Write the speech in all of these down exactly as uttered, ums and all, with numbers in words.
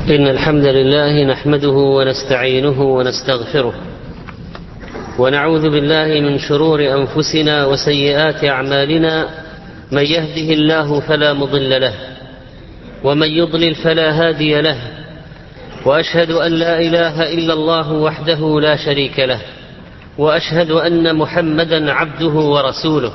إن الحمد لله نحمده ونستعينه ونستغفره ونعوذ بالله من شرور أنفسنا وسيئات أعمالنا. من يهده الله فلا مضل له ومن يضلل فلا هادي له، وأشهد أن لا إله إلا الله وحده لا شريك له، وأشهد أن محمدا عبده ورسوله.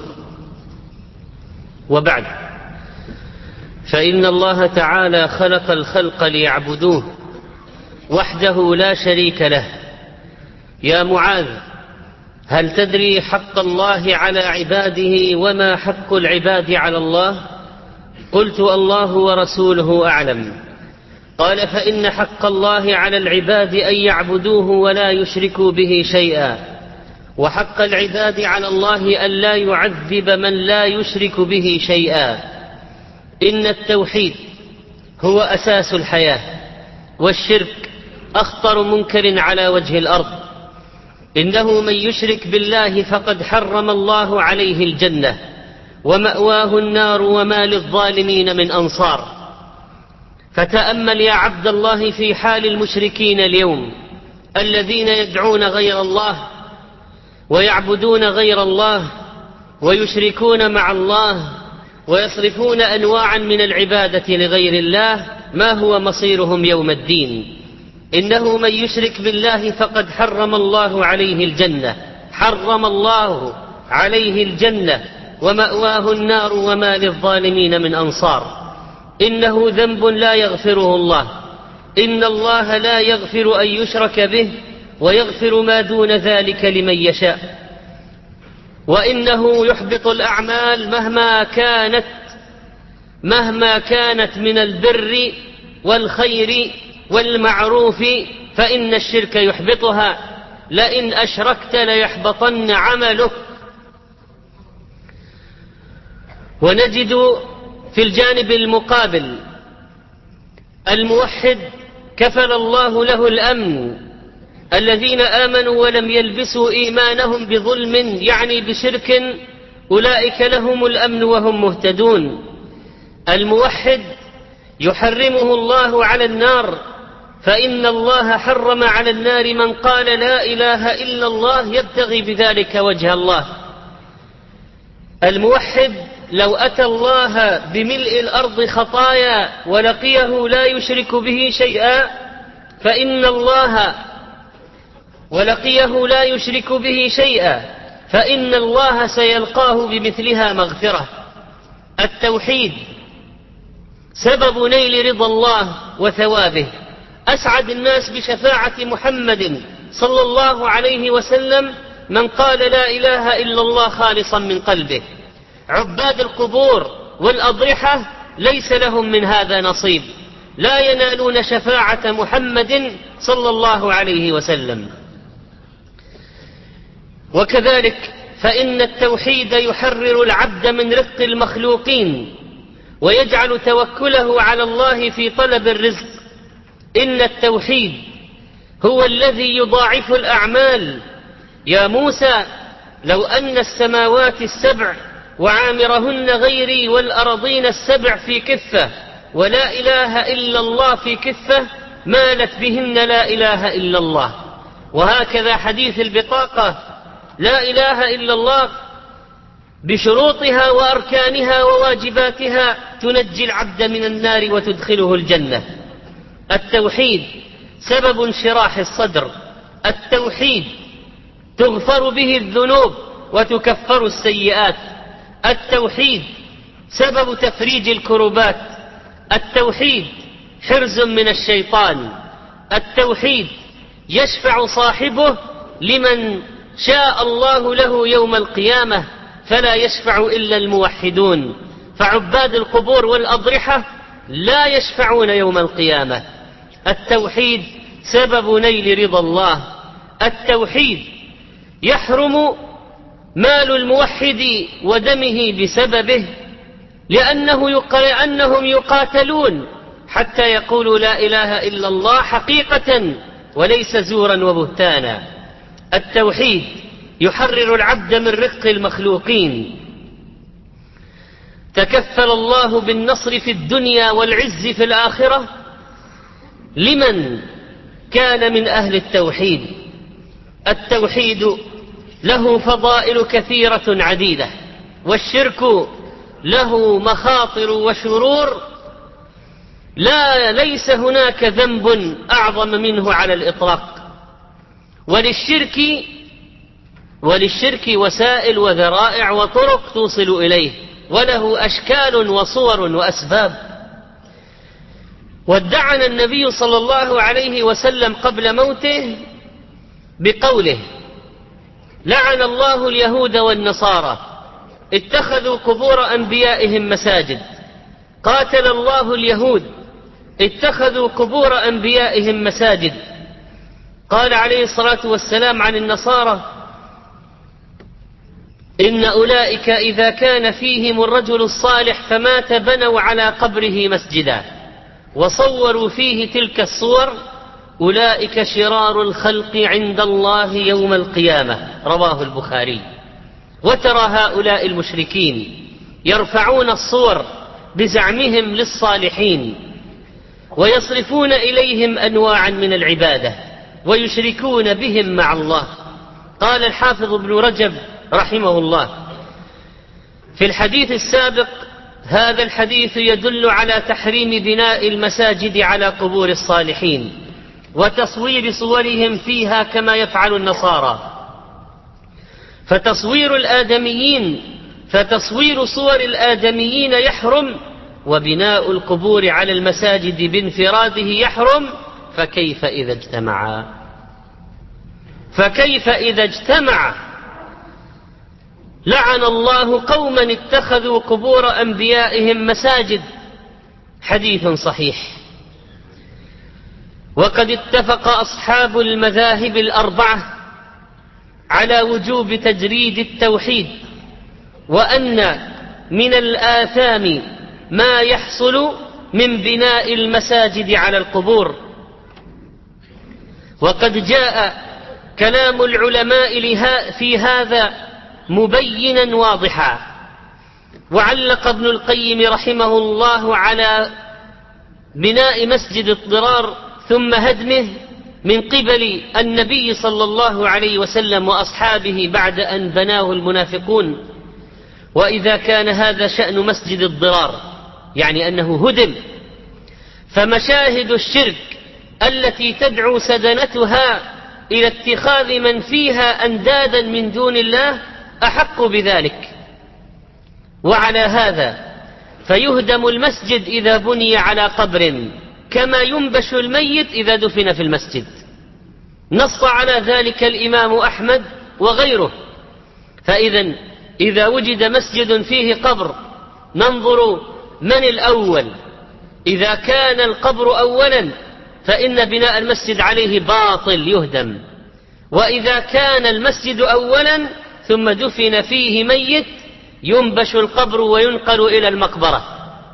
وبعد، فإن الله تعالى خلق الخلق ليعبدوه وحده لا شريك له. يا معاذ، هل تدري حق الله على عباده وما حق العباد على الله؟ قلت: الله ورسوله أعلم. قال: فإن حق الله على العباد أن يعبدوه ولا يشركوا به شيئا، وحق العباد على الله أن لا يعذب من لا يشرك به شيئا. إن التوحيد هو أساس الحياة، والشرك أخطر منكر على وجه الأرض. إنه من يشرك بالله فقد حرم الله عليه الجنة، ومأواه النار، وما للظالمين من أنصار. فتأمل يا عبد الله في حال المشركين اليوم، الذين يدعون غير الله ويعبدون غير الله ويشركون مع الله ويصرفون أنواعا من العبادة لغير الله. ما هو مصيرهم يوم الدين؟ إنه من يشرك بالله فقد حرم الله عليه الجنة، حرم الله عليه الجنة، ومأواه النار، وما للظالمين من أنصار. إنه ذنب لا يغفره الله. إن الله لا يغفر أن يشرك به، ويغفر ما دون ذلك لمن يشاء. وإنه يحبط الأعمال مهما كانت مهما كانت من البر والخير والمعروف، فإن الشرك يحبطها. لئن أشركت ليحبطن عملك. ونجد في الجانب المقابل الموحد كفل الله له الأمن. الذين آمنوا ولم يلبسوا إيمانهم بظلم، يعني بشرك، أولئك لهم الأمن وهم مهتدون. الموحد يحرمه الله على النار، فإن الله حرم على النار من قال لا إله إلا الله يبتغي بذلك وجه الله. الموحد لو أتى الله بملء الأرض خطايا ولقيه لا يشرك به شيئا فإن الله ولقيه لا يشرك به شيئا فإن الله سيلقاه بمثلها مغفرة. التوحيد سبب نيل رضا الله وثوابه. أسعد الناس بشفاعة محمد صلى الله عليه وسلم من قال لا إله إلا الله خالصا من قلبه. عباد القبور والأضرحة ليس لهم من هذا نصيب، لا ينالون شفاعة محمد صلى الله عليه وسلم. وكذلك فإن التوحيد يحرر العبد من رق المخلوقين، ويجعل توكله على الله في طلب الرزق. إن التوحيد هو الذي يضاعف الأعمال. يا موسى، لو أن السماوات السبع وعامرهن غيري والأرضين السبع في كفة ولا إله إلا الله في كفة مالت بهن لا إله إلا الله. وهكذا حديث البطاقة، لا إله إلا الله بشروطها وأركانها وواجباتها تنجي العبد من النار وتدخله الجنة. التوحيد سبب انشراح الصدر. التوحيد تغفر به الذنوب وتكفر السيئات. التوحيد سبب تفريج الكربات. التوحيد حرز من الشيطان. التوحيد يشفع صاحبه لمن شاء الله له يوم القيامة، فلا يشفع إلا الموحدون. فعباد القبور والأضرحة لا يشفعون يوم القيامة. التوحيد سبب نيل رضا الله. التوحيد يحرم مال الموحد ودمه بسببه، لأنه يق... لأنهم يقاتلون حتى يقولوا لا إله إلا الله حقيقة وليس زورا وبهتانا. التوحيد يحرر العبد من رق المخلوقين. تكفل الله بالنصر في الدنيا والعز في الآخرة لمن كان من أهل التوحيد. التوحيد له فضائل كثيرة عديدة، والشرك له مخاطر وشرور لا ليس هناك ذنب أعظم منه على الإطلاق. وللشرك وللشرك وسائل وذرائع وطرق توصل إليه، وله أشكال وصور وأسباب. وادعنا النبي صلى الله عليه وسلم قبل موته بقوله: لعن الله اليهود والنصارى اتخذوا قبور أنبيائهم مساجد. قاتل الله اليهود اتخذوا قبور أنبيائهم مساجد. قال عليه الصلاة والسلام عن النصارى: إن أولئك إذا كان فيهم الرجل الصالح فمات بنوا على قبره مسجدا وصوروا فيه تلك الصور، أولئك شرار الخلق عند الله يوم القيامة. رواه البخاري. وترى هؤلاء المشركين يرفعون الصور بزعمهم للصالحين ويصرفون إليهم أنواعا من العبادة ويشركون بهم مع الله. قال الحافظ ابن رجب رحمه الله في الحديث السابق: هذا الحديث يدل على تحريم بناء المساجد على قبور الصالحين وتصوير صورهم فيها كما يفعل النصارى. فتصوير الآدميين فتصوير صور الآدميين يحرم، وبناء القبور على المساجد بانفراده يحرم، فكيف إذا اجتمعا فكيف إذا اجتمع لعن الله قوما اتخذوا قبور أنبيائهم مساجد. حديث صحيح. وقد اتفق أصحاب المذاهب الأربعة على وجوب تجريد التوحيد، وأن من الآثام ما يحصل من بناء المساجد على القبور. وقد جاء كلام العلماء في هذا مبينا واضحا. وعلق ابن القيم رحمه الله على بناء مسجد الضرار ثم هدمه من قبل النبي صلى الله عليه وسلم وأصحابه بعد أن بناه المنافقون. وإذا كان هذا شأن مسجد الضرار، يعني أنه هدم، فمشاهد الشرك التي تدعو سدنتها إلى اتخاذ من فيها أندادا من دون الله أحق بذلك. وعلى هذا فيهدم المسجد إذا بني على قبر، كما ينبش الميت إذا دفن في المسجد. نص على ذلك الإمام أحمد وغيره. فإذا إذا وجد مسجد فيه قبر ننظر من الأول. إذا كان القبر أولا فإن بناء المسجد عليه باطل يهدم. وإذا كان المسجد أولا ثم دفن فيه ميت ينبش القبر وينقل إلى المقبرة.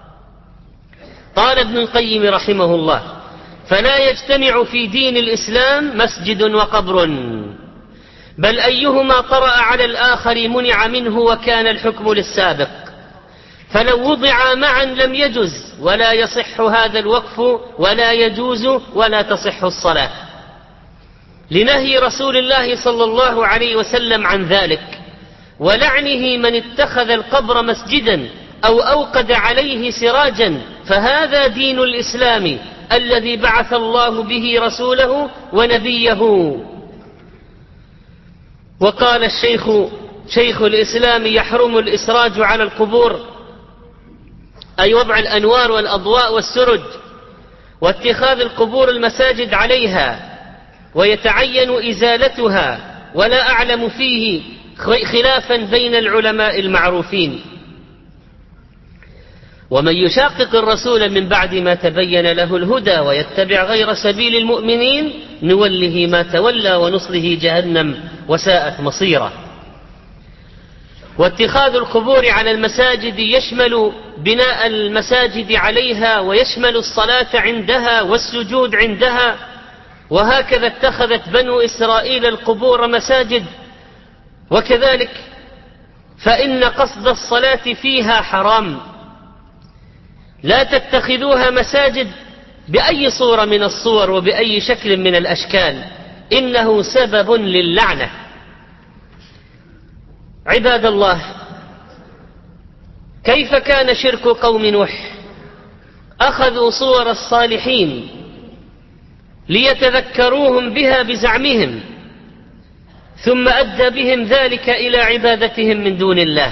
قال ابن القيم رحمه الله: فلا يجتمع في دين الإسلام مسجد وقبر، بل أيهما طرأ على الآخر منع منه وكان الحكم للسابق. فلو وضعا معا لم يجز ولا يصح هذا الوقف ولا يجوز ولا تصح الصلاة، لنهي رسول الله صلى الله عليه وسلم عن ذلك، ولعنه من اتخذ القبر مسجدا أو أوقد عليه سراجا. فهذا دين الإسلام الذي بعث الله به رسوله ونبيه. وقال الشيخ شيخ الإسلام: يحرم الإسراج على القبور، أي وضع الأنوار والأضواء والسرج، واتخاذ القبور المساجد عليها، ويتعين إزالتها، ولا أعلم فيه خلافا بين العلماء المعروفين. ومن يشاقق الرسول من بعد ما تبين له الهدى ويتبع غير سبيل المؤمنين نوله ما تولى ونصله جهنم وساءت مصيرا. واتخاذ القبور على المساجد يشمل بناء المساجد عليها، ويشمل الصلاة عندها والسجود عندها. وهكذا اتخذت بنو إسرائيل القبور مساجد. وكذلك فإن قصد الصلاة فيها حرام. لا تتخذوها مساجد بأي صورة من الصور وبأي شكل من الأشكال إنه سبب للعنة. عباد الله، كيف كان شرك قوم نوح؟ أخذوا صور الصالحين ليتذكروهم بها بزعمهم، ثم أدى بهم ذلك إلى عبادتهم من دون الله.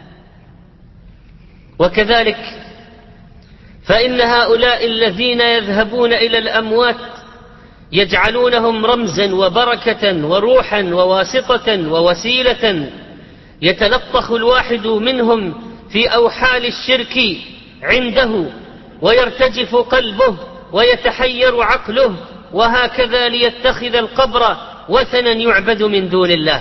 وكذلك فإن هؤلاء الذين يذهبون إلى الأموات يجعلونهم رمزا وبركة وروحا وواسطة ووسيلة يتلطخ الواحد منهم في أوحال الشرك عنده ويرتجف قلبه ويتحير عقله، وهكذا ليتخذ القبر وثنا يعبد من دون الله.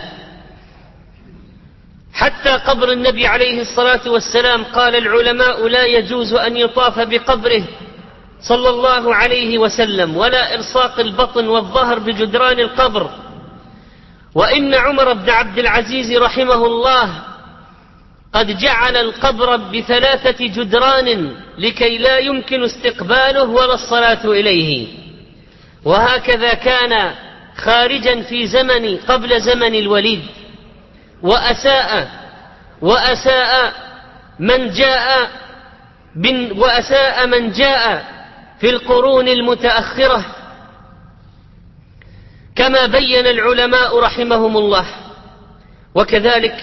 حتى قبر النبي عليه الصلاة والسلام قال العلماء لا يجوز أن يطاف بقبره صلى الله عليه وسلم، ولا إلصاق البطن والظهر بجدران القبر. وإن عمر بن عبد العزيز رحمه الله قد جعل القبر بثلاثة جدران لكي لا يمكن استقباله ولا الصلاة إليه. وهكذا كان خارجا في زمن قبل زمن الوليد. وأساء وأساء من جاء وأساء من جاء في القرون المتأخرة، كما بين العلماء رحمهم الله. وكذلك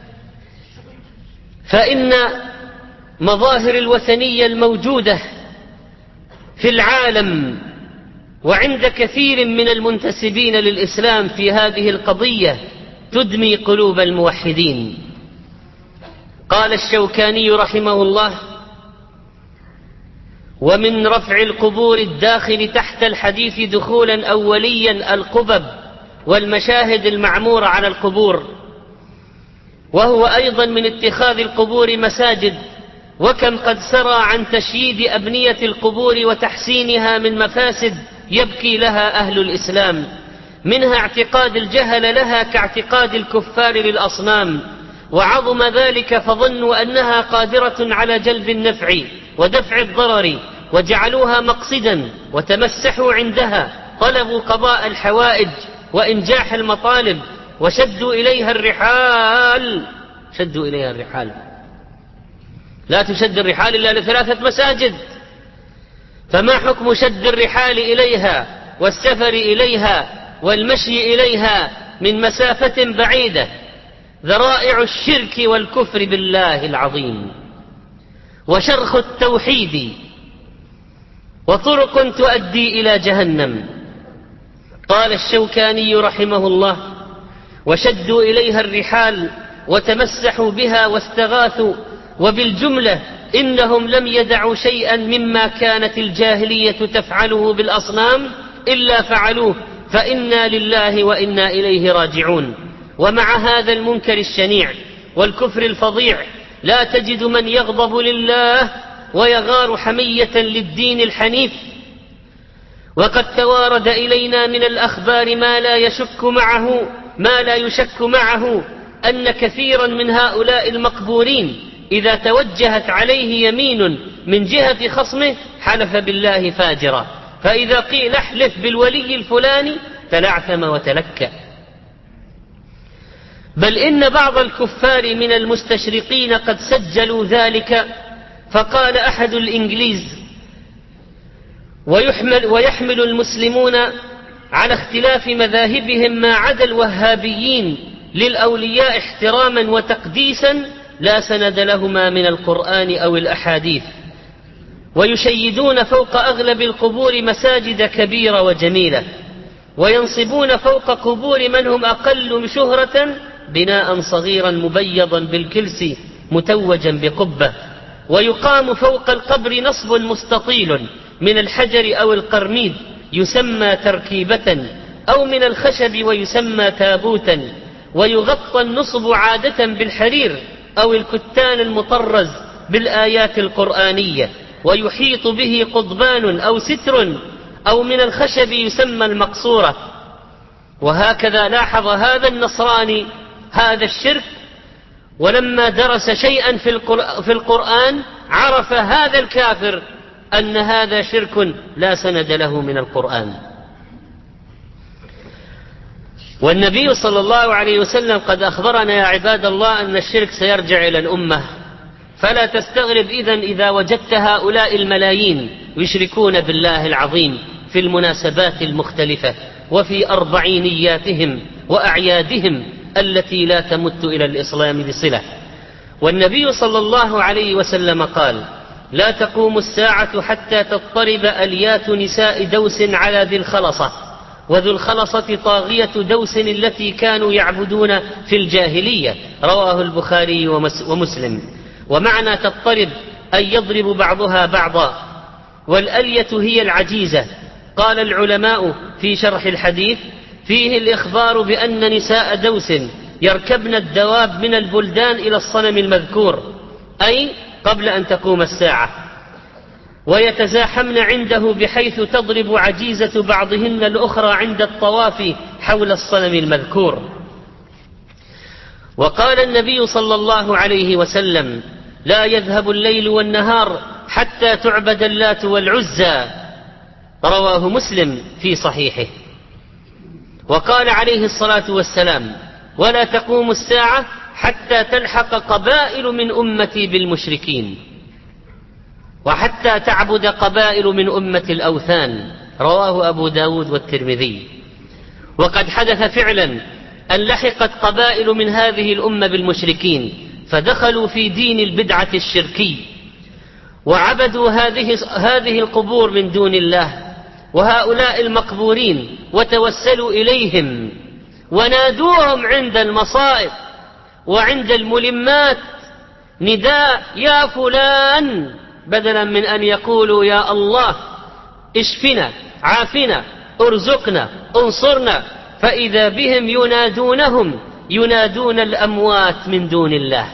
فإن مظاهر الوثنية الموجودة في العالم وعند كثير من المنتسبين للإسلام في هذه القضية تدمي قلوب الموحدين. قال الشوكاني رحمه الله: ومن رفع القبور الداخل تحت الحديث دخولا أوليا القبب والمشاهد المعمورة على القبور، وهو أيضا من اتخاذ القبور مساجد. وكم قد سرى عن تشييد أبنية القبور وتحسينها من مفاسد يبكي لها أهل الإسلام، منها اعتقاد الجهل لها كاعتقاد الكفار للأصنام، وعظم ذلك فظنوا أنها قادرة على جلب النفع ودفع الضرر، وجعلوها مقصدا وتمسحوا عندها، طلبوا قضاء الحوائج وإنجاح المطالب، وشدوا إليها الرحال شدوا إليها الرحال لا تشد الرحال إلا لثلاثة مساجد. فما حكم شد الرحال إليها والسفر إليها والمشي إليها من مسافة بعيدة؟ ذرائع الشرك والكفر بالله العظيم، وشرخ التوحيد، وطرق تؤدي إلى جهنم. قال الشوكاني رحمه الله: وشدوا إليها الرحال وتمسحوا بها واستغاثوا. وبالجملة إنهم لم يدعوا شيئا مما كانت الجاهلية تفعله بالأصنام إلا فعلوه، فإنا لله وإنا إليه راجعون. ومع هذا المنكر الشنيع والكفر الفظيع لا تجد من يغضب لله ويغار حمية للدين الحنيف. وقد توارد إلينا من الأخبار ما لا يشك معه ما لا يشك معه أن كثيرا من هؤلاء المقبورين إذا توجهت عليه يمين من جهة خصمه حلف بالله فاجرا، فإذا قيل احلف بالولي الفلاني تلعثم وتلكأ. بل إن بعض الكفار من المستشرقين قد سجلوا ذلك. فقال أحد الإنجليز: ويحمل, ويحمل المسلمون على اختلاف مذاهبهم ما عدا الوهابيين للأولياء احتراما وتقديسا لا سند لهما من القرآن أو الأحاديث، ويشيدون فوق أغلب القبور مساجد كبيرة وجميلة، وينصبون فوق قبور من هم أقل شهرة بناء صغيرا مبيضا بالكلس متوجا بقبة، ويقام فوق القبر نصب مستطيل من الحجر أو القرميد يسمى تركيبة، أو من الخشب ويسمى تابوتا، ويغطى النصب عادة بالحرير أو الكتان المطرز بالآيات القرآنية، ويحيط به قضبان أو ستر، أو من الخشب يسمى المقصورة. وهكذا لاحظ هذا النصراني هذا الشرك، ولما درس شيئا في القرآن عرف هذا الكافر أن هذا شرك لا سند له من القرآن. والنبي صلى الله عليه وسلم قد أخبرنا يا عباد الله أن الشرك سيرجع إلى الأمة، فلا تستغرب إذن إذا وجدت هؤلاء الملايين يشركون بالله العظيم في المناسبات المختلفة وفي أربعينياتهم وأعيادهم التي لا تمت إلى الإسلام بصلة. والنبي صلى الله عليه وسلم قال: لا تقوم الساعة حتى تضطرب أليات نساء دوس على ذي الخلصة، وذو الخلصة طاغية دوس التي كانوا يعبدون في الجاهلية. رواه البخاري ومسلم. ومعنى تضطرب أي يضرب بعضها بعضا، والألية هي العجيزة. قال العلماء في شرح الحديث: فيه الإخبار بأن نساء دوس يركبن الدواب من البلدان إلى الصنم المذكور، أي قبل أن تقوم الساعة، ويتزاحمن عنده بحيث تضرب عجيزة بعضهن الأخرى عند الطواف حول الصنم المذكور. وقال النبي صلى الله عليه وسلم: لا يذهب الليل والنهار حتى تعبد اللات والعزى. رواه مسلم في صحيحه. وقال عليه الصلاة والسلام: ولا تقوم الساعة حتى تلحق قبائل من أمتي بالمشركين، وحتى تعبد قبائل من أمة الأوثان. رواه أبو داود والترمذي. وقد حدث فعلا أن لحقت قبائل من هذه الأمة بالمشركين، فدخلوا في دين البدعة الشركي وعبدوا هذه هذه القبور من دون الله وهؤلاء المقبورين، وتوسلوا إليهم ونادوهم عند المصائب وعند الملمات نداء: يا فلان، بدلا من أن يقولوا يا الله اشفنا، عافنا، ارزقنا، انصرنا. فإذا بهم ينادونهم ينادون الأموات من دون الله،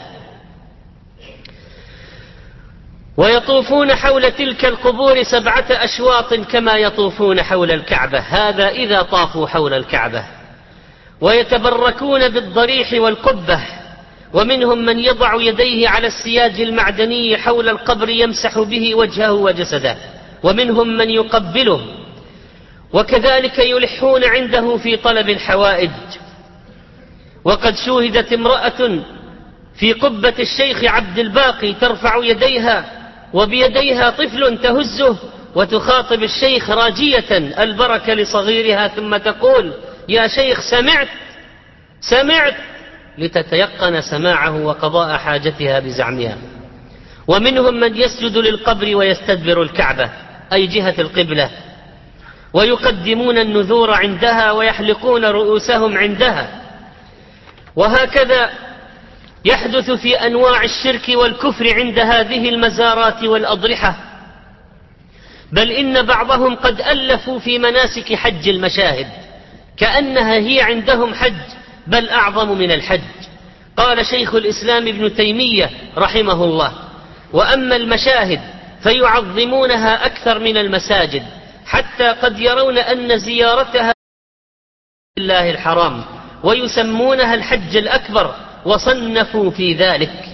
ويطوفون حول تلك القبور سبعة أشواط كما يطوفون حول الكعبة، هذا إذا طافوا حول الكعبة. ويتبركون بالضريح والقبة، ومنهم من يضع يديه على السياج المعدني حول القبر يمسح به وجهه وجسده، ومنهم من يقبله، وكذلك يلحون عنده في طلب الحوائج. وقد شوهدت امرأة في قبة الشيخ عبد الباقي ترفع يديها وبيديها طفل تهزه وتخاطب الشيخ راجية البركة لصغيرها، ثم تقول: يا شيخ سمعت سمعت لتتيقن سماعه وقضاء حاجتها بزعمها. ومنهم من يسجد للقبر ويستدبر الكعبة أي جهة القبلة، ويقدمون النذور عندها ويحلقون رؤوسهم عندها. وهكذا يحدث في أنواع الشرك والكفر عند هذه المزارات والأضرحة، بل إن بعضهم قد ألفوا في مناسك حج المشاهد كأنها هي عندهم حج، بل أعظم من الحج. قال شيخ الإسلام ابن تيمية رحمه الله: وأما المشاهد فيعظمونها أكثر من المساجد، حتى قد يرون أن زيارتها لله الحرام، ويسمونها الحج الأكبر، وصنفوا في ذلك.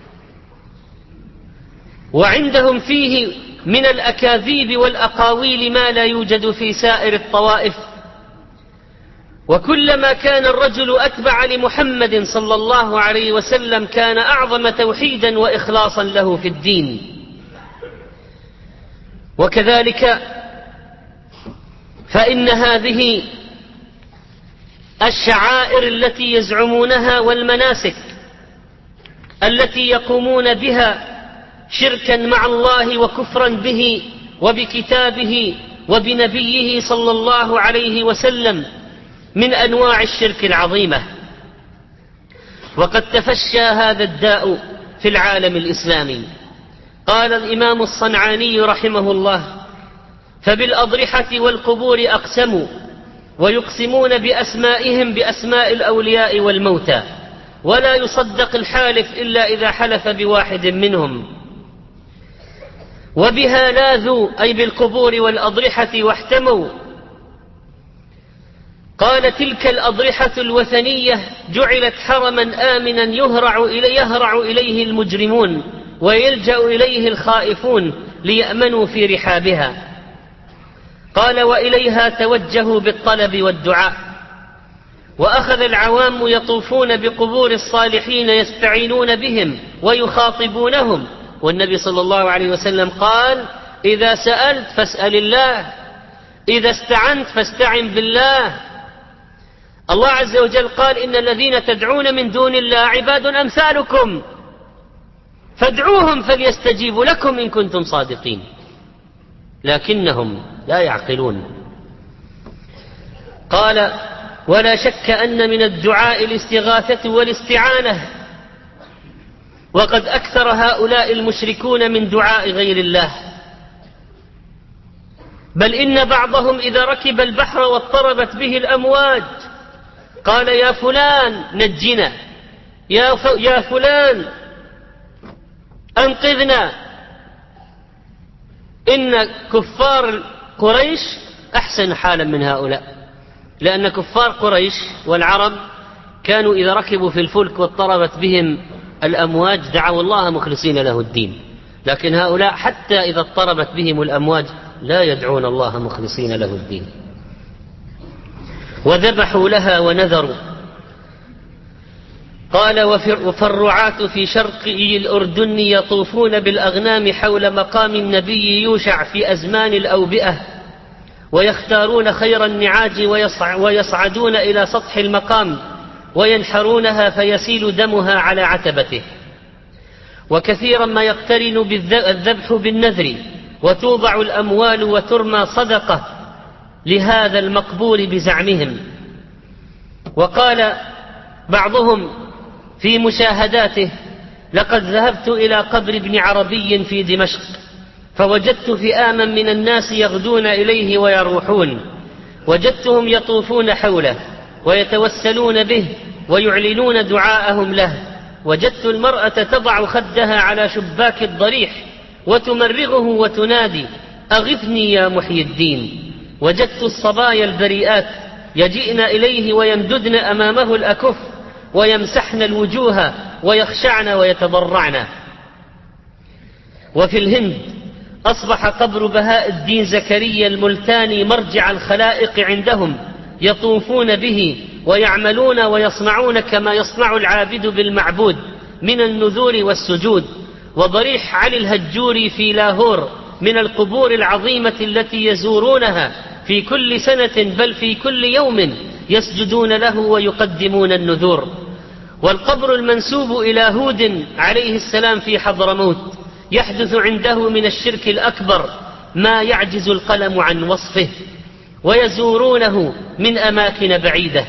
وعندهم فيه من الأكاذيب والأقاويل ما لا يوجد في سائر الطوائف. وكلما كان الرجل أتبع لمحمد صلى الله عليه وسلم كان أعظم توحيدا وإخلاصا له في الدين. وكذلك فإن هذه الشعائر التي يزعمونها والمناسك التي يقومون بها شركا مع الله وكفرا به وبكتابه وبنبيه صلى الله عليه وسلم من أنواع الشرك العظيمة. وقد تفشى هذا الداء في العالم الإسلامي. قال الإمام الصنعاني رحمه الله: فبالأضرحة والقبور أقسموا، ويقسمون بأسمائهم بأسماء الأولياء والموتى، ولا يصدق الحالف إلا إذا حلف بواحد منهم. وبها لاذوا أي بالقبور والأضرحة واحتموا. قال: تلك الأضرحة الوثنية جعلت حرما آمنا يهرع إليه, يهرع إليه المجرمون ويلجأ إليه الخائفون، ليأمنوا في رحابها. قال: وإليها توجهوا بالطلب والدعاء. وأخذ العوام يطوفون بقبور الصالحين يستعينون بهم ويخاطبونهم، والنبي صلى الله عليه وسلم قال: إذا سألت فاسأل الله، إذا استعنت فاستعن بالله. الله عز وجل قال: إن الذين تدعون من دون الله عباد أمثالكم فادعوهم فليستجيبوا لكم إن كنتم صادقين، لكنهم لا يعقلون. قال: ولا شك أن من الدعاء الاستغاثة والاستعانة، وقد أكثر هؤلاء المشركون من دعاء غير الله، بل إن بعضهم إذا ركب البحر واضطربت به الأمواج قال: يا فلان نجنا، يا, ف... يا فلان أنقذنا. إن كفار قريش أحسن حالا من هؤلاء، لأن كفار قريش والعرب كانوا إذا ركبوا في الفلك واضطربت بهم الأمواج دعوا الله مخلصين له الدين، لكن هؤلاء حتى إذا اضطربت بهم الأمواج لا يدعون الله مخلصين له الدين. وذبحوا لها ونذروا. قال: وفالرعاة في شرقي الأردن يطوفون بالأغنام حول مقام النبي يوشع في أزمان الأوبئة، ويختارون خير النعاج ويصعدون إلى سطح المقام وينحرونها فيسيل دمها على عتبته. وكثيرا ما يقترن الذبح بالنذر، وتوضع الأموال وترمى صدقة لهذا المقبول بزعمهم. وقال بعضهم في مشاهداته: لقد ذهبت إلى قبر ابن عربي في دمشق فوجدت فئاما من الناس يغدون إليه ويروحون، وجدتهم يطوفون حوله ويتوسلون به ويعلنون دعاءهم له. وجدت المرأة تضع خدها على شباك الضريح وتمرغه وتنادي: أغثني يا محيي الدين. وجدت الصبايا البريئات يجئن إليه ويمددن أمامه الأكف ويمسحن الوجوه ويخشعن ويتضرعن. وفي الهند أصبح قبر بهاء الدين زكريا الملتاني مرجع الخلائق عندهم، يطوفون به ويعملون ويصنعون كما يصنع العابد بالمعبود من النذور والسجود. وضريح علي الهجوري في لاهور من القبور العظيمة التي يزورونها في كل سنة بل في كل يوم يسجدون له ويقدمون النذور. والقبر المنسوب إلى هود عليه السلام في حضرموت يحدث عنده من الشرك الأكبر ما يعجز القلم عن وصفه، ويزورونه من أماكن بعيدة.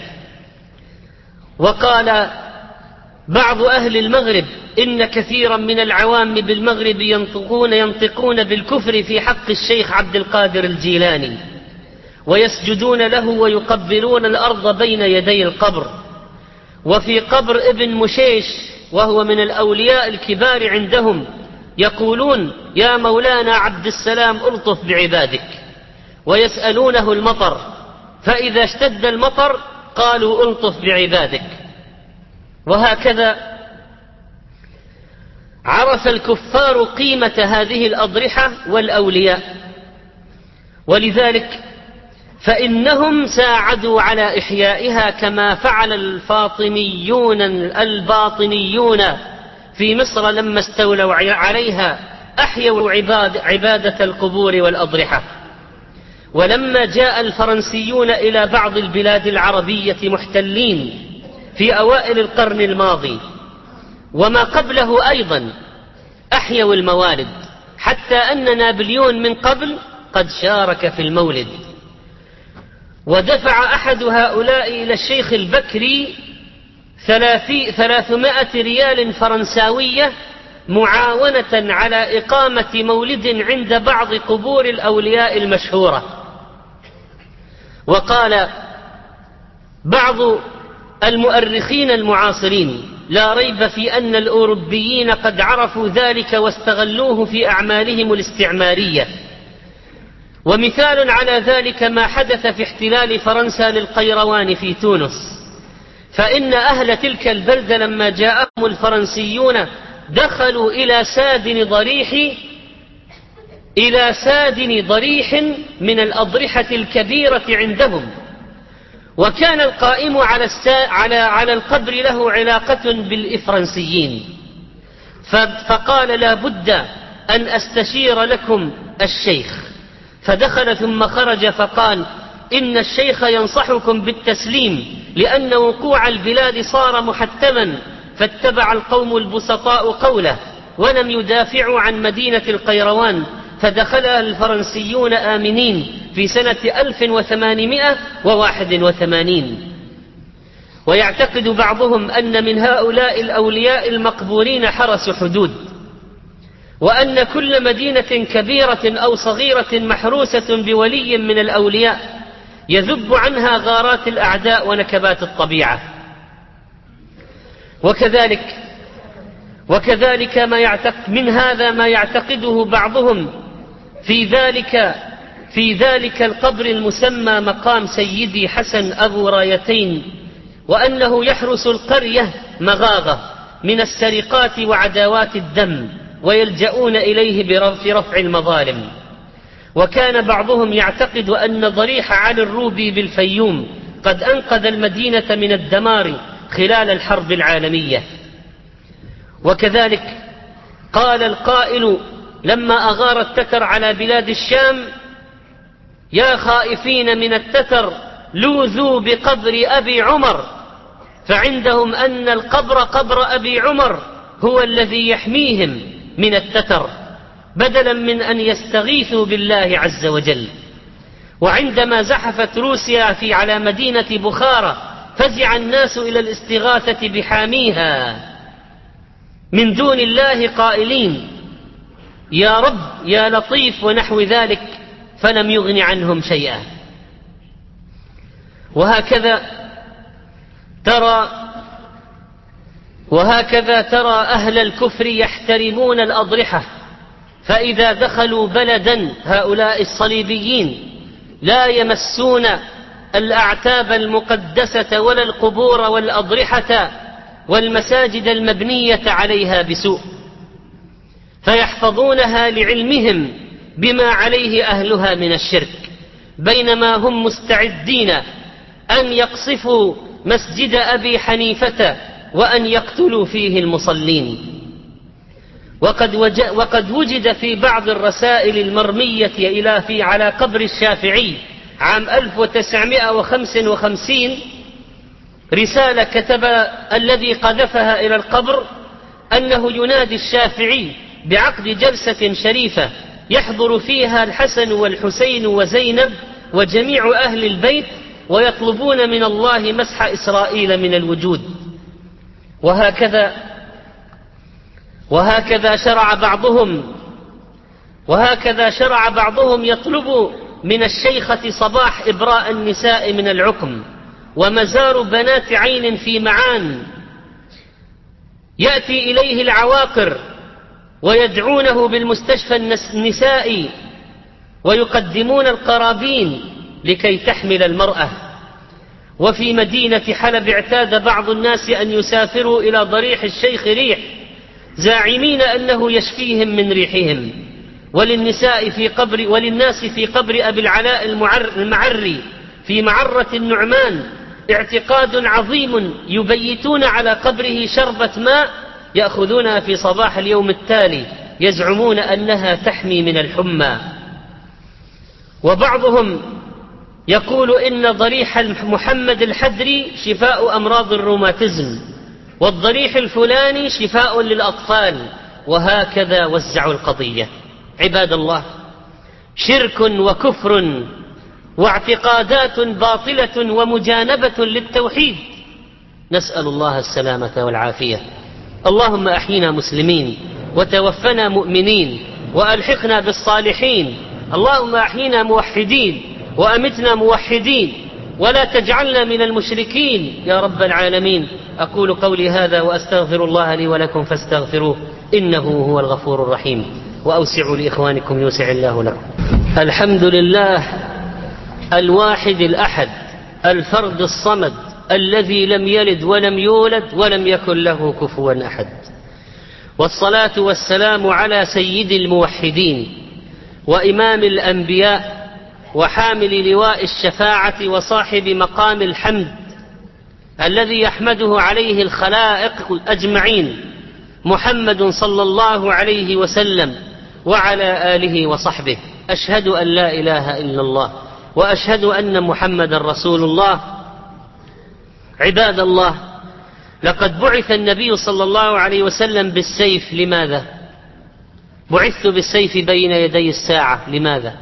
وقال بعض أهل المغرب: إن كثيرا من العوام بالمغرب ينطقون ينطقون بالكفر في حق الشيخ عبد القادر الجيلاني، ويسجدون له ويقبلون الأرض بين يدي القبر. وفي قبر ابن مشيش وهو من الأولياء الكبار عندهم يقولون: يا مولانا عبد السلام ألطف بعبادك. ويسألونه المطر، فإذا اشتد المطر قالوا: ألطف بعبادك. وهكذا عرف الكفار قيمة هذه الأضرحة والأولياء، ولذلك فإنهم ساعدوا على إحيائها كما فعل الفاطميون الباطنيون في مصر لما استولوا عليها، أحيوا عباد عبادة القبور والأضرحة. ولما جاء الفرنسيون إلى بعض البلاد العربية محتلين في أوائل القرن الماضي وما قبله أيضا أحيوا الموالد، حتى أن نابليون من قبل قد شارك في المولد. ودفع أحد هؤلاء إلى الشيخ البكري ثلاثمائة ريال فرنساوية معاونة على إقامة مولد عند بعض قبور الأولياء المشهورة. وقال بعض المؤرخين المعاصرين: لا ريب في أن الأوروبيين قد عرفوا ذلك واستغلوه في أعمالهم الاستعمارية. ومثال على ذلك ما حدث في احتلال فرنسا للقيروان في تونس، فإن أهل تلك البلدة لما جاءهم الفرنسيون دخلوا إلى سادن ضريح إلى سادن ضريح من الأضرحة الكبيرة عندهم، وكان القائم على, السا... على... على القبر له علاقة بالإفرنسيين، فقال لا بد أن أستشير لكم الشيخ، فدخل ثم خرج فقال إن الشيخ ينصحكم بالتسليم لأن وقوع البلاد صار محتما، فاتبع القوم البسطاء قوله ولم يدافعوا عن مدينة القيروان، فدخلها الفرنسيون آمنين في سنة ألف وثمانمائة وواحد وثمانين. ويعتقد بعضهم أن من هؤلاء الأولياء المقبورين حرسوا حدود، وأن كل مدينة كبيرة أو صغيرة محروسة بولي من الأولياء يذب عنها غارات الأعداء ونكبات الطبيعة. وكذلك وكذلك ما يعتقد من هذا ما يعتقده بعضهم في ذلك في ذلك القبر المسمى مقام سيدي حسن أبو رايتين، وأنه يحرس القرية مغاغة من السرقات وعداوات الدم، ويلجؤون إليه في رفع المظالم. وكان بعضهم يعتقد أن ضريح علي الروبي بالفيوم قد أنقذ المدينة من الدمار خلال الحرب العالمية. وكذلك قال القائل لما أغار التتر على بلاد الشام يا خائفين من التتر لوذوا بقبر أبي عمر، فعندهم أن القبر قبر أبي عمر هو الذي يحميهم من التتر، بدلا من أن يستغيثوا بالله عز وجل. وعندما زحفت روسيا في على مدينة بخارى فزع الناس إلى الاستغاثة بحاميها من دون الله قائلين يا رب يا لطيف ونحو ذلك، فلم يغن عنهم شيئا. وهكذا ترى وهكذا ترى أهل الكفر يحترمون الأضرحة، فإذا دخلوا بلدا هؤلاء الصليبيين لا يمسون الأعتاب المقدسة ولا القبور والأضرحة والمساجد المبنية عليها بسوء، فيحفظونها لعلمهم بما عليه أهلها من الشرك، بينما هم مستعدين أن يقصفوا مسجد أبي حنيفة وأن يقتلوا فيه المصلين. وقد, وقد وجد في بعض الرسائل المرمية إلى في على قبر الشافعي عام ألف وتسعمائة وخمسة وخمسين رسالة كتب الذي قذفها إلى القبر أنه ينادي الشافعي بعقد جلسة شريفة يحضر فيها الحسن والحسين وزينب وجميع أهل البيت، ويطلبون من الله مسح إسرائيل من الوجود. وهكذا وهكذا شرع بعضهم وهكذا شرع بعضهم يطلب من الشيخة صباح إبراء النساء من العقم، ومزار بنات عين في معان يأتي إليه العواقر ويدعونه بالمستشفى النسائي ويقدمون القرابين لكي تحمل المرأة. وفي مدينة حلب اعتاد بعض الناس أن يسافروا إلى ضريح الشيخ ريح زاعمين أنه يشفيهم من ريحهم، وللنساء في قبر وللناس في قبر أبي العلاء المعري في معرة النعمان اعتقاد عظيم، يبيتون على قبره شربة ماء يأخذونها في صباح اليوم التالي يزعمون أنها تحمي من الحمى. وبعضهم يقول إن ضريح محمد الحدري شفاء أمراض الروماتيزم، والضريح الفلاني شفاء للأطفال، وهكذا وزعوا القضية. عباد الله، شرك وكفر واعتقادات باطلة ومجانبة للتوحيد، نسأل الله السلامة والعافية. اللهم أحينا مسلمين وتوفنا مؤمنين وألحقنا بالصالحين. اللهم أحينا موحدين وأمتنا موحدين، ولا تجعلنا من المشركين يا رب العالمين. أقول قولي هذا وأستغفر الله لي ولكم فاستغفروه إنه هو الغفور الرحيم، وأوسعوا لإخوانكم يوسع الله لكم. الحمد لله الواحد الأحد الفرد الصمد الذي لم يلد ولم يولد ولم يكن له كفوا أحد، والصلاة والسلام على سيد الموحدين وإمام الأنبياء وحامل لواء الشفاعة وصاحب مقام الحمد الذي يحمده عليه الخلائق أجمعين، محمد صلى الله عليه وسلم وعلى آله وصحبه. أشهد أن لا إله إلا الله وأشهد أن محمد رسول الله. عباد الله، لقد بعث النبي صلى الله عليه وسلم بالسيف. لماذا؟ بعثت بالسيف بين يدي الساعة. لماذا؟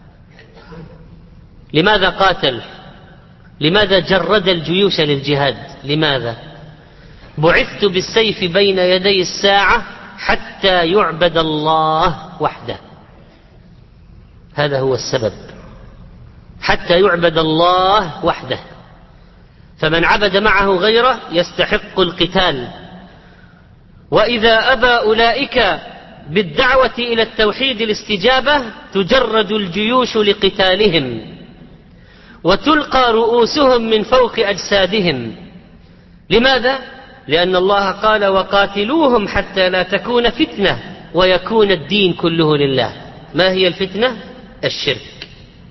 لماذا قاتل؟ لماذا جرد الجيوش للجهاد؟ لماذا؟ بعثت بالسيف بين يدي الساعة حتى يعبد الله وحده. هذا هو السبب، حتى يعبد الله وحده. فمن عبد معه غيره يستحق القتال. وإذا أبى أولئك بالدعوة إلى التوحيد الاستجابة تجرد الجيوش لقتالهم وتلقى رؤوسهم من فوق أجسادهم. لماذا؟ لأن الله قال: وقاتلوهم حتى لا تكون فتنة ويكون الدين كله لله. ما هي الفتنة؟ الشرك.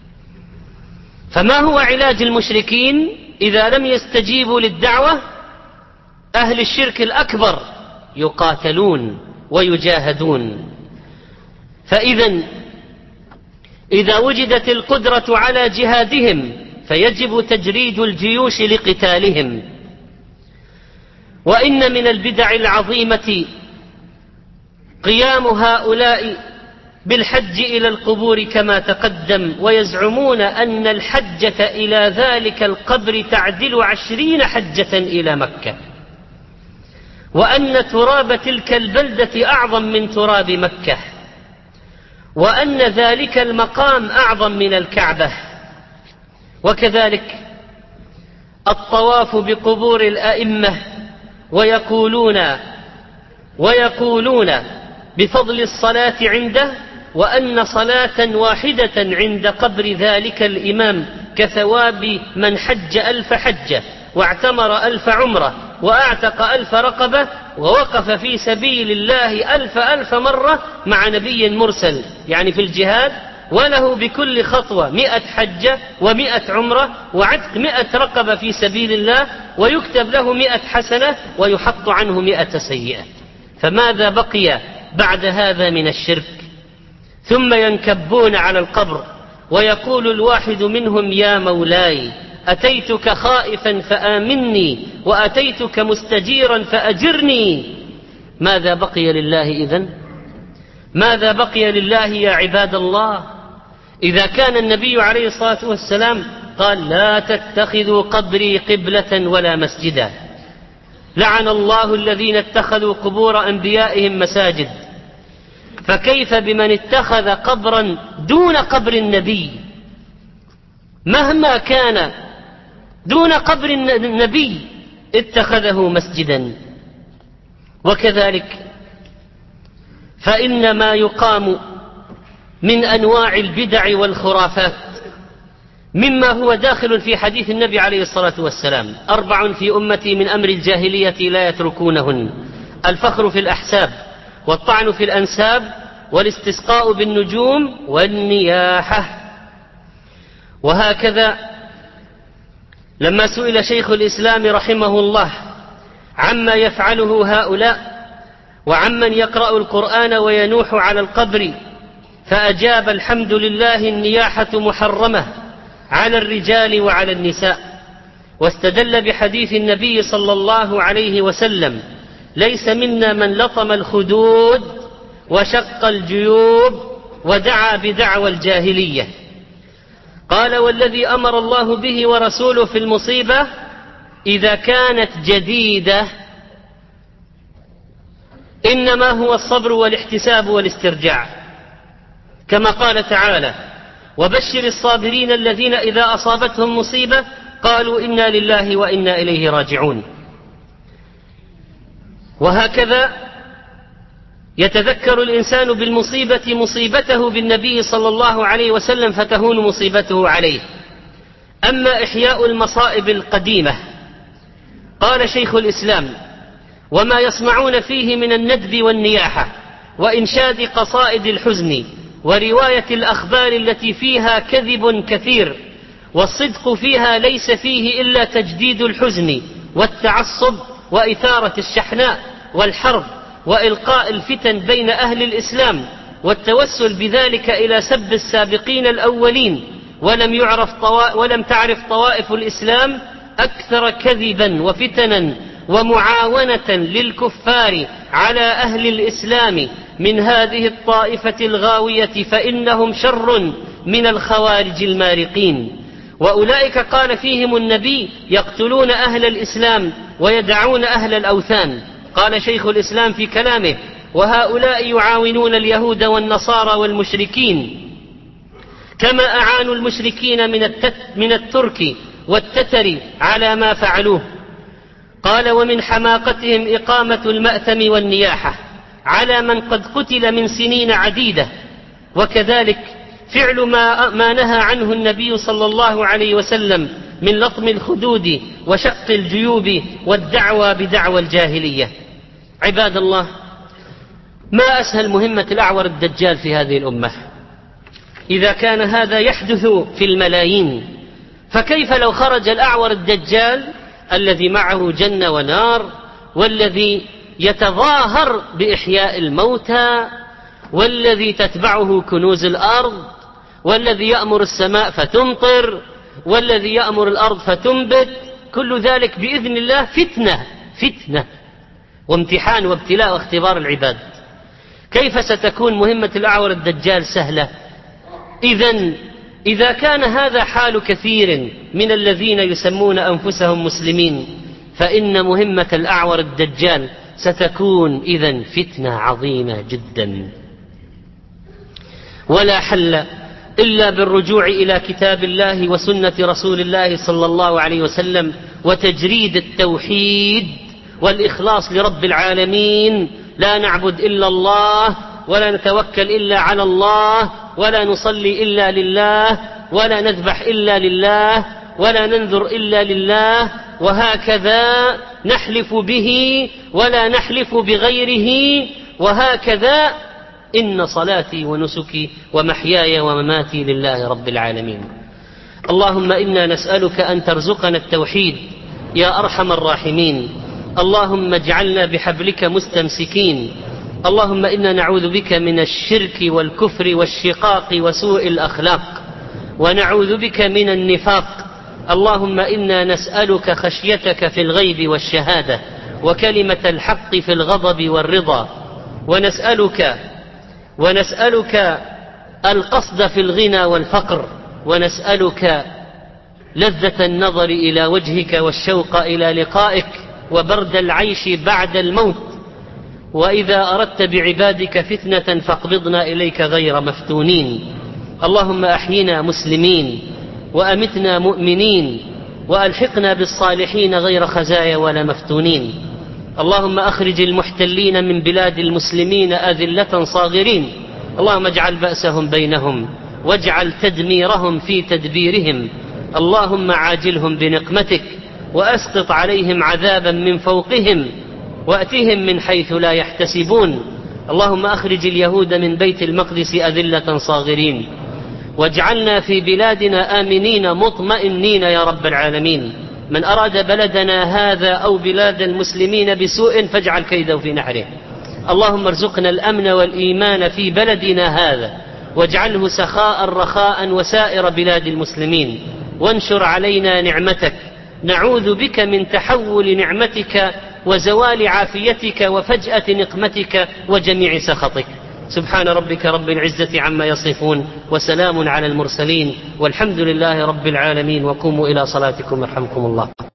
فما هو علاج المشركين إذا لم يستجيبوا للدعوة؟ أهل الشرك الأكبر يقاتلون ويجاهدون. فإذا إذا وجدت القدرة على جهادهم فيجب تجريد الجيوش لقتالهم. وإن من البدع العظيمة قيام هؤلاء بالحج إلى القبور كما تقدم، ويزعمون أن الحجة إلى ذلك القبر تعدل عشرين حجة إلى مكة، وأن تراب تلك البلدة أعظم من تراب مكة، وأن ذلك المقام أعظم من الكعبة. وكذلك الطواف بقبور الأئمة، ويقولون ويقولون بفضل الصلاة عنده، وأن صلاة واحدة عند قبر ذلك الإمام كثواب من حج ألف حجة واعتمر ألف عمرة وأعتق ألف رقبة ووقف في سبيل الله ألف ألف مرة مع نبي مرسل، يعني في الجهاد، وله بكل خطوة مئة حجة ومئة عمرة وعتق مئة رقبة في سبيل الله، ويكتب له مئة حسنة ويحط عنه مئة سيئة. فماذا بقي بعد هذا من الشرك؟ ثم ينكبون على القبر ويقول الواحد منهم: يا مولاي، أتيتك خائفا فآمني وأتيتك مستجيرا فأجرني. ماذا بقي لله إذن؟ ماذا بقي لله يا عباد الله؟ إذا كان النبي عليه الصلاة والسلام قال: لا تتخذوا قبري قبلة ولا مسجدا، لعن الله الذين اتخذوا قبور أنبيائهم مساجد، فكيف بمن اتخذ قبرا دون قبر النبي؟ مهما كان دون قبر النبي اتخذه مسجدا. وكذلك فإن ما يقام من أنواع البدع والخرافات مما هو داخل في حديث النبي عليه الصلاة والسلام: أربع في أمتي من أمر الجاهلية لا يتركونهن: الفخر في الأحساب، والطعن في الأنساب، والاستسقاء بالنجوم، والنياحة. وهكذا لما سئل شيخ الإسلام رحمه الله عما يفعله هؤلاء وعمن يقرأ القرآن وينوح على القبر، فأجاب: الحمد لله، النياحة محرمة على الرجال وعلى النساء. واستدل بحديث النبي صلى الله عليه وسلم: ليس منا من لطم الخدود وشق الجيوب ودعا بدعوى الجاهلية. قال: والذي أمر الله به ورسوله في المصيبة إذا كانت جديدة إنما هو الصبر والاحتساب والاسترجاع، كما قال تعالى: وبشر الصابرين الذين إذا أصابتهم مصيبة قالوا إنا لله وإنا إليه راجعون. وهكذا يتذكر الإنسان بالمصيبة مصيبته بالنبي صلى الله عليه وسلم فتهون مصيبته عليه. أما إحياء المصائب القديمة، قال شيخ الإسلام: وما يصنعون فيه من الندب والنياحة وإنشاد قصائد الحزن ورواية الأخبار التي فيها كذب كثير، والصدق فيها ليس فيه إلا تجديد الحزن والتعصب وإثارة الشحناء والحرب وإلقاء الفتن بين أهل الإسلام، والتوسل بذلك إلى سب السابقين الأولين. ولم يعرف طوا... ولم تعرف طوائف الإسلام أكثر كذبا وفتنا ومعاونة للكفار على أهل الإسلام من هذه الطائفة الغاوية، فإنهم شر من الخوارج المارقين. وأولئك قال فيهم النبي: يقتلون أهل الإسلام ويدعون أهل الأوثان. قال شيخ الإسلام في كلامه: وهؤلاء يعاونون اليهود والنصارى والمشركين كما أعانوا المشركين من, التت من الترك والتتر على ما فعلوه. قال: ومن حماقتهم إقامة المأتم والنياحة على من قد قتل من سنين عديدة، وكذلك فعل ما, ما نهى عنه النبي صلى الله عليه وسلم من لطم الخدود وشق الجيوب والدعوى بدعوى الجاهلية. عباد الله، ما أسهل مهمة الأعور الدجال في هذه الأمة. إذا كان هذا يحدث في الملايين، فكيف لو خرج الأعور الدجال الذي معه جنة ونار، والذي يتظاهر بإحياء الموتى، والذي تتبعه كنوز الأرض، والذي يأمر السماء فتمطر، والذي يأمر الأرض فتنبت، كل ذلك بإذن الله فتنة فتنة وامتحان وابتلاء واختبار العباد. كيف ستكون مهمة الأعور الدجال سهلة؟ إذن إذا كان هذا حال كثير من الذين يسمون أنفسهم مسلمين، فإن مهمة الأعور الدجال ستكون إذن فتنة عظيمة جدا. ولا حل إلا بالرجوع إلى كتاب الله وسنة رسول الله صلى الله عليه وسلم، وتجريد التوحيد والإخلاص لرب العالمين. لا نعبد إلا الله، ولا نتوكل إلا على الله، ولا نصلي إلا لله، ولا نذبح إلا لله، ولا ننذر إلا لله، وهكذا نحلف به ولا نحلف بغيره، وهكذا إن صلاتي ونسكي ومحياي ومماتي لله رب العالمين. اللهم إنا نسألك أن ترزقنا التوحيد يا أرحم الراحمين. اللهم اجعلنا بحبلك مستمسكين. اللهم إنا نعوذ بك من الشرك والكفر والشقاق وسوء الأخلاق، ونعوذ بك من النفاق. اللهم إنا نسألك خشيتك في الغيب والشهادة، وكلمة الحق في الغضب والرضا، ونسألك ونسألك القصد في الغنى والفقر، ونسألك لذة النظر إلى وجهك والشوق إلى لقائك، وبرد العيش بعد الموت. وإذا أردت بعبادك فتنة فاقبضنا إليك غير مفتونين. اللهم أحينا مسلمين، وأمتنا مؤمنين، وألحقنا بالصالحين غير خزايا ولا مفتونين. اللهم أخرج المحتلين من بلاد المسلمين أذلة صاغرين. اللهم اجعل بأسهم بينهم، واجعل تدميرهم في تدبيرهم. اللهم عاجلهم بنقمتك، وأسقط عليهم عذابا من فوقهم، وأتهم من حيث لا يحتسبون. اللهم أخرج اليهود من بيت المقدس أذلة صاغرين، واجعلنا في بلادنا آمنين مطمئنين يا رب العالمين. من أراد بلدنا هذا أو بلاد المسلمين بسوء فاجعل كيده في نحره. اللهم ارزقنا الأمن والإيمان في بلدنا هذا، واجعله سخاء رخاء وسائر بلاد المسلمين، وانشر علينا نعمتك. نعوذ بك من تحول نعمتك وزوال عافيتك وفجأة نقمتك وجميع سخطك. سبحان ربك رب العزة عما يصفون، وسلام على المرسلين، والحمد لله رب العالمين. وقوموا إلى صلاتكم يرحمكم الله.